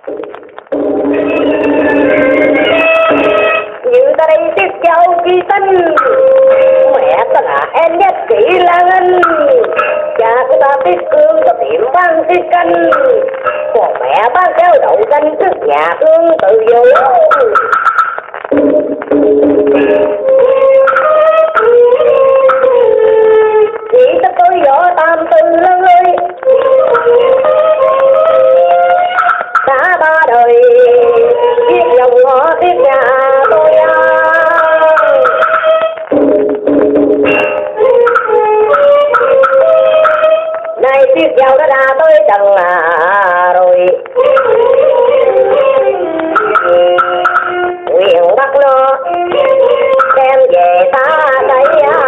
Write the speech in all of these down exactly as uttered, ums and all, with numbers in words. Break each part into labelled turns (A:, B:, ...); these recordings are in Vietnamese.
A: Như ta đây tiếp châu chi tinh, mẹ ta là em nhất kỹ Lan Anh, cha của ta tiết cương cho tiệm bán tiết canh, còn mẹ bán kéo đậu canh trước nhà thương tự vô. Chỉ ta tôi võ tam tư lân ơi, cả ba đời biết dòng họ tiếp nhà tôi à. Này tiếp giàu đã ra tới trần à rồi, nguyện bắt nó đem về ta đây à.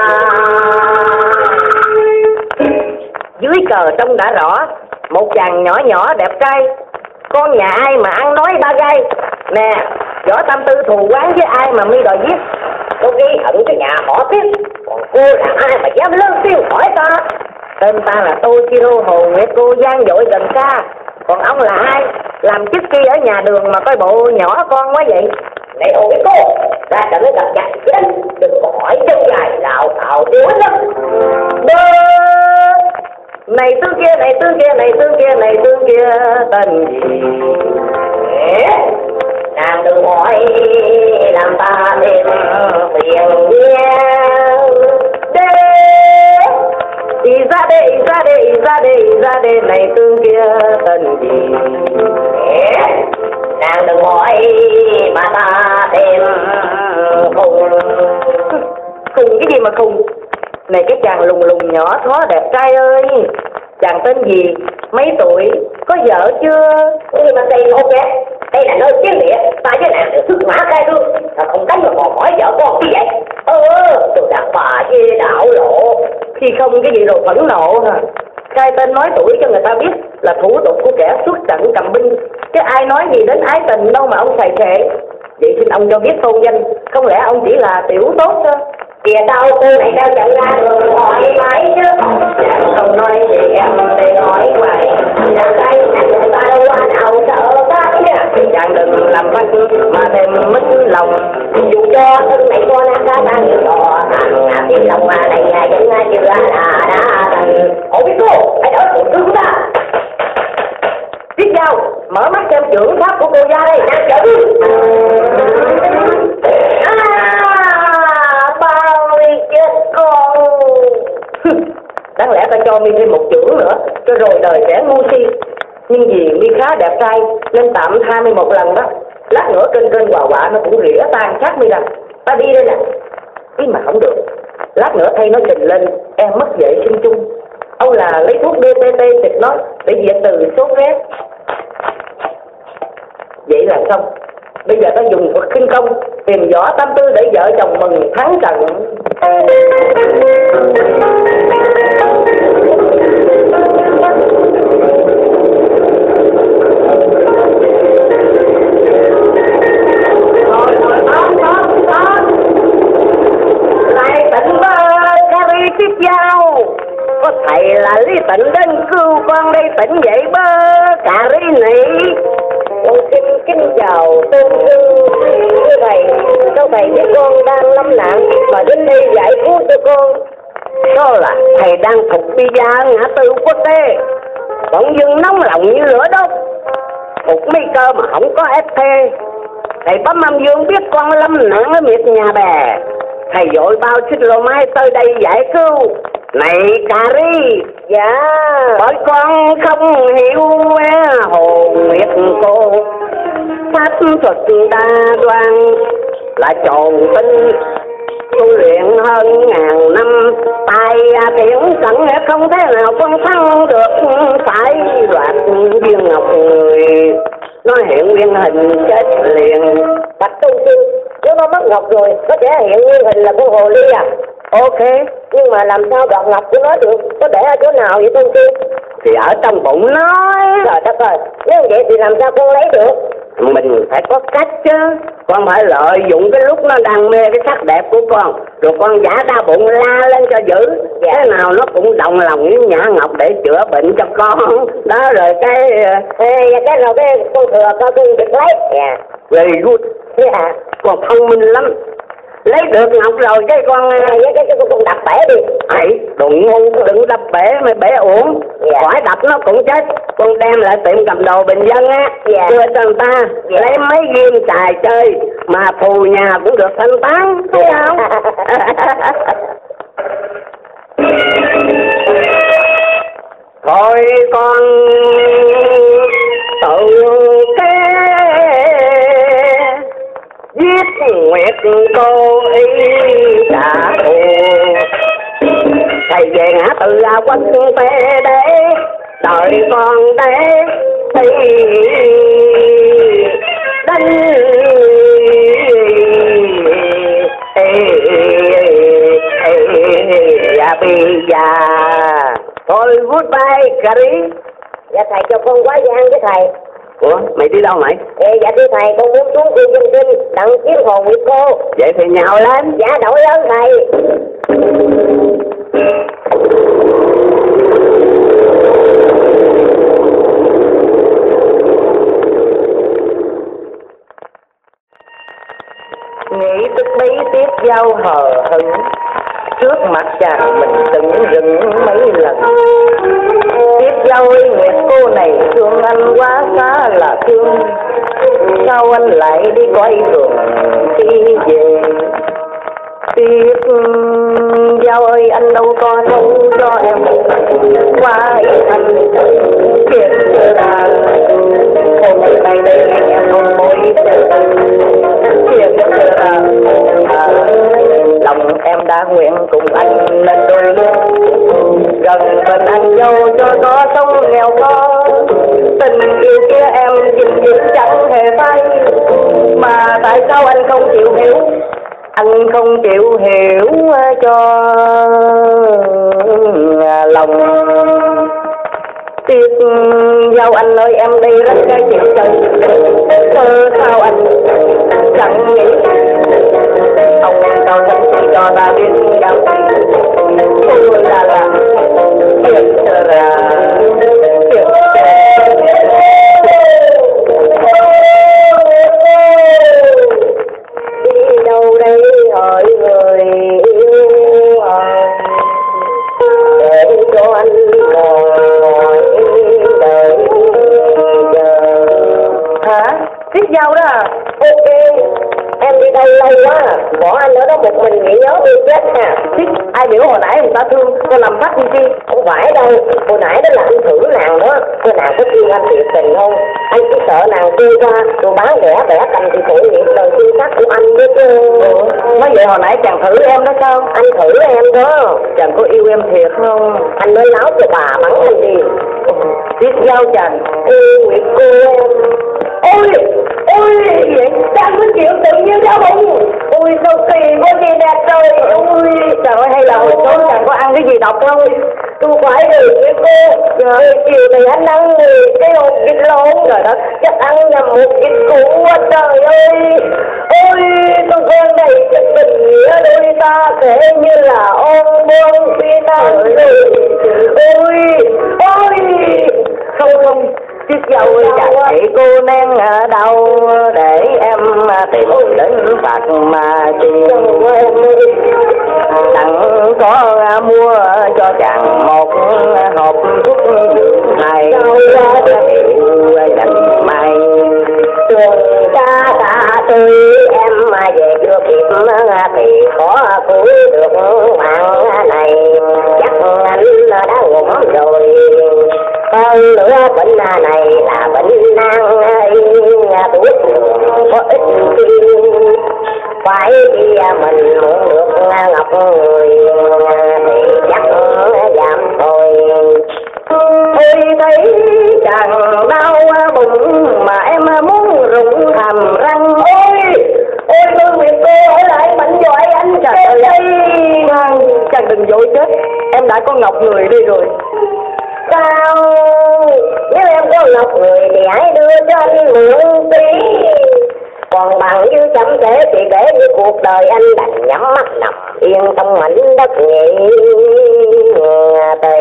A: Dưới cờ trông đã rõ, một chàng nhỏ nhỏ đẹp trai, con nhà ai mà ăn nói ba gai. Nè, Võ Tam Tư thù quán với ai mà mi đòi giết? Có ghi hận cái nhà họ tiếp, còn cô là ai mà dám lớn tiêu hỏi ta? Tên ta là Toshiro Hồ Nguyệt, cô gian dội gần xa. Còn ông là ai? Làm chức kia ở nhà đường mà coi bộ nhỏ con quá vậy? Này ôi cô, ra trận nó gặp nhặt chết, đừng có hỏi chân dài lạo xạo đuối lắm. Bơ! Này tương kia, này tương kia, này tương kia, này tương kia, tên gì? Nàng đừng hỏi làm ta thêm phiền nhau. Đê! Đi ra đây, ra đây, ra đây, ra đây, này tương kia, tên gì? Nàng đừng hỏi mà ta thêm khùng. Khùng cái gì mà khùng? Này cái chàng lùng lùng nhỏ thó đẹp trai ơi, chàng tên gì, mấy tuổi, có vợ chưa? Cái gì mà đây ok, đây là nơi chiến địa, ta với nàng được xuất mã khai thương, ta không cánh mà còn hỏi vợ con như vậy. Ơ, tôi đàn bà với đạo lộ, khi không cái gì đồ phẫn nộ hả? Khai tên nói tuổi cho người ta biết là thủ tục của kẻ xuất trận cầm binh, chứ ai nói gì đến ái tình đâu mà ông xài xệ. Vậy xin ông cho biết tôn danh, không lẽ ông chỉ là tiểu tốt thôi? Kìa đâu cô này đâu chẳng ra đường hỏi mãi chứ. Chẳng không nói gì em để hỏi hoài. Chẳng tay người ta đâu qua nào sợ cái nha. Chẳng đừng làm văn mà thêm mất lòng. Dù cho thân này con ăn cá ta nhiều đỏ thằng tiếp lòng mà này nhà vẫn chưa là đã thành. Ủa biết cô, hãy đỡ phụ thương của ta. Tiếp nhau, mở mắt xem trưởng pháp của cô gia đây, đang chở đi. Đáng lẽ ta cho mi thêm một chưởng nữa, cho rồi đời sẽ ngu si. Nhưng vì mi khá đẹp trai nên tạm tha mi một lần đó. Lát nữa trên trên quà quạ nó cũng rỉa tan xác mi rằng ta đi đây nè. Ý mà không được, lát nữa thay nó trình lên em mất vệ sinh chung. Ông là lấy thuốc đê tê tê xịt nó để diệt từ sốt rét. Vậy là xong. Bây giờ ta dùng thuật khinh công tìm Võ Tam Tư để vợ chồng mừng thắng trận. Lại tỉnh bơ Cari tiếp giao. Có thầy là Lý Tịnh đến cứu con đây tỉnh dậy bơ Cari này. Con xin kính chào tôn sư thưa thầy. Sao thầy biết con đang lâm nạn mà đến đây giải cứu cho con? Đó là thầy đang phục bi gia ngã tư quốc tế, bỗng dưng nóng lòng như lửa đốt. Phục mi cơ mà không có ép thê. Thầy bấm âm dương biết con lâm nạn ở miệt nhà bè, thầy vội bao xích lô mai tới đây giải cứu. Này Cari, dạ, bởi con không hiểu Hồ Nguyệt cô, pháp thuật đa đoan là trồn tinh, tu luyện hơn ngàn năm, tài thiện cận không thể nào phân thắng được, phải đoạt viên ngọc người, nó hiện nguyên hình chết liền. Bạch tu sư, nếu nó mất ngọc rồi, có thể hiện nguyên hình là con hồ ly à? Ok, nhưng mà làm sao đoạt ngọc của nó được? Có để ở chỗ nào vậy tôn sư? Thì ở trong bụng nó. Trời đất ơi, nếu vậy thì làm sao con lấy được? Mình phải có cách chứ. Con phải lợi dụng cái lúc nó đang mê cái sắc đẹp của con, rồi con giả đau bụng la lên cho dữ. Dạ. Thế nào nó cũng đồng lòng với Nhã Ngọc để chữa bệnh cho con. Đó rồi cái... Ê, cái rồi cái con thừa con cưng được lấy. Dạ. Very good. Dạ. Con thông minh lắm. Lấy được Ngọc rồi cái con với cái, cái, cái con đập bể đi. Ấy, đừng ngu, đừng đập bể mày bể uổng. Dạ. Khỏi đập nó cũng chết. Con đem lại tiệm cầm đồ bình dân á. Dạ. Đưa cho người ta. Dạ. Lấy mấy game xài chơi mà thù nhà cũng được thanh toán. Thấy không? Thôi con tự cái giết nguyệt cô ý trả thù. Thầy về ngã tư ra quân phê để đợi con để thì đánh dạ bây giờ thôi goodbye Gary. Dạ thầy cho con quá gian với thầy. Ủa mày đi đâu mày? Ê, dạ thưa thầy con muốn xuống khu dân sinh đặng kiếm hồn Nguyệt cô. Vậy thì nhào lên. Dạ đổi lớn thầy. Nghĩ tức bí tiếp giao hờ hững, trước mặt chàng mình từng dừng mấy lần. Tiếp giao ơi Nguyệt cô này thương anh quá xa là thương. Sao anh lại đi quay đường đi về? Tiếp giao ơi anh đâu có nấu cho em qua anh kiệt là hôm nay đây em không mối kiệt là lòng em đã nguyện cùng anh lên đôi lứa gần bên anh dâu cho có sống nghèo khó. Tình yêu kia em gìn giữ chẳng hề phai, mà tại sao anh không chịu hiểu? Anh không chịu hiểu cho lòng. Tiếc giao anh ơi em đây rất cái chịu chân. Cơ sao anh chẳng nghĩ ông cao thật cho ta biết nhau. Ôi là là biết ra biết đi đâu đây hỏi người yêu ơi, để cho anh ngồi đợi chờ. Hả? Tiếp giao đó à? Ok, em đi đâu lâu quá, bỏ anh ở đó một mình nghĩ nhớ đi chết à. Thích, ai biểu hồi nãy người ta thương, tôi làm phát đi chi? Không phải đâu, hồi nãy đó là anh thử nàng đó, cô nàng có thương anh thiệt tình không? Anh cứ sợ nàng kêu ra, rồi bán rẻ bẻ cành thì thể hiện lời thương sắc của anh biết chứ. Nói vậy hồi nãy chàng thử em đó sao? Anh thử em đó. Chàng có yêu em thiệt không? Anh mới nói cho bà bắn anh đi. Tiếp giao chàng. Ê, Nguyệt cô em. Ôi, ôi, vậy sao cứ chịu tự nhiên đó bụng? Ôi, sao kỳ quá gì đẹp trời. Ôi, trời ơi, hay là hồi tối chàng có ăn cái gì độc không? Tôi phải được với cô. Trời, chiều này anh ăn cái hộp vịt lộn rồi đó. Chắc ăn nhầm một vịt cũ quá trời ơi. Ôi, tôi quen này chất tình nghĩa đôi ta sẽ như là ôm buông phi tan rồi. Ôi, ôi, không không. Chiếc dâu chẳng thấy cô nén ở đâu để em tìm đến phạt mà tìm chẳng có mua cho chàng một hộp thuốc hay dành may trường ca ta tươi em mà về chưa kịp thì khó cứu được mạng này chắc anh đã ngủm rồi. Hơn nữa bệnh này là bệnh nan thuốc có ích chi phải đi mình muốn được ngọc người thì chắc giảm thôi. Tôi thấy chàng đau bụng mà em muốn rụng hàm răng. Ôi ôi tôi Nguyệt cô ở lại bệnh dội anh trời ơi. Chàng đừng dội chết, em đã có ngọc người đi rồi. Sao nếu em có ngọc người thì hãy đưa cho anh mượn tí. Còn bằng như chậm trễ thì kể như cuộc đời anh đành nhắm mắt nằm yên trong mảnh đất nghỉ tây.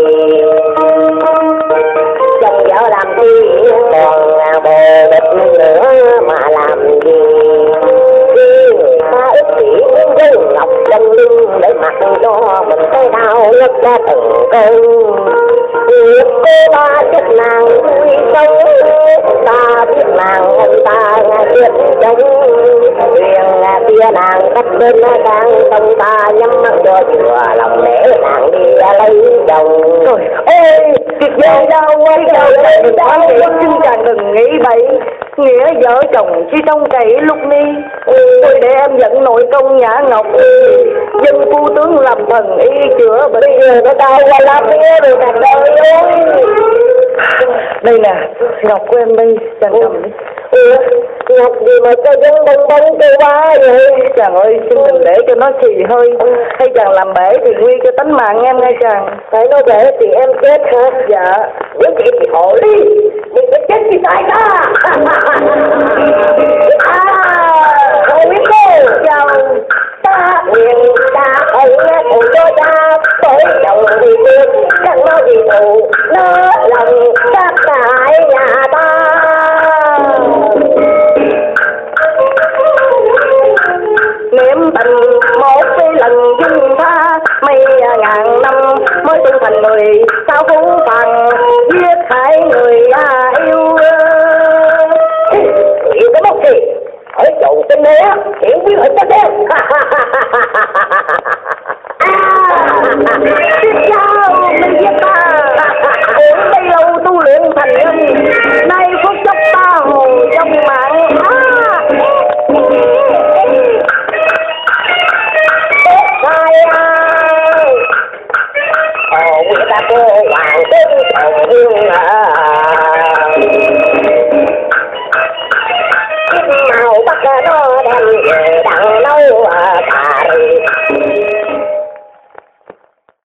A: Chồng vợ làm chi còn bồ bịch nữa mà làm gì. Khi người ta ích kỷ muốn dây ngọc trong lưng để mặc cho mình thấy đau nhất ra từng cơn. Việc cô ba chút nàng vui sống, ta biết nàng ông ta biết sống. Thuyền kia nàng cách bên càng sông ta nhắm mắt cho vừa lòng để nàng đi lấy chồng. Ôi, việc về đâu quay đâu đây đã để chương chàng đừng nghĩ bậy. Nghĩa vợ chồng chỉ trong cậy lúc ni. Tôi để em dẫn nội công Nhã Ngọc dân phu tướng làm thần y chữa bệnh. Bây giờ nó đau qua làm nghe rồi cả đời ơi. Đây nè, Ngọc của em đây, chàng cầm đi. Ừ, Ngọc gì mà cho dân bông bông kêu ba vậy? Chàng ơi, xin đừng để cho nó xì hơi. Hay chàng làm bể thì nguy cho tính mạng em nghe chàng. Phải nó bể thì em chết hả? Dạ. Nếu vậy thì hộ đi, mình phải chết thì tại ta. À, không biết cô, chào ta nguyện ta ơn phụ cho ta bởi chồng thì biết chẳng nói gì thù nó lòng sát hại nhà ta. Niệm tình một cái lần dung tha mấy ngàn năm mới tu thành người sao phú bằng giết hại người yêu. Yêu cái mốc gì ở chậu tên này á hiểu biết ở tất đen. Tiếp sao mình giết ta uống đây lâu tu luyện thành nhân nay phút chốc ta hồ trong mạng. Sai ơi ồ người ta cô hoàng tính chồng hương à màu bắt nó đem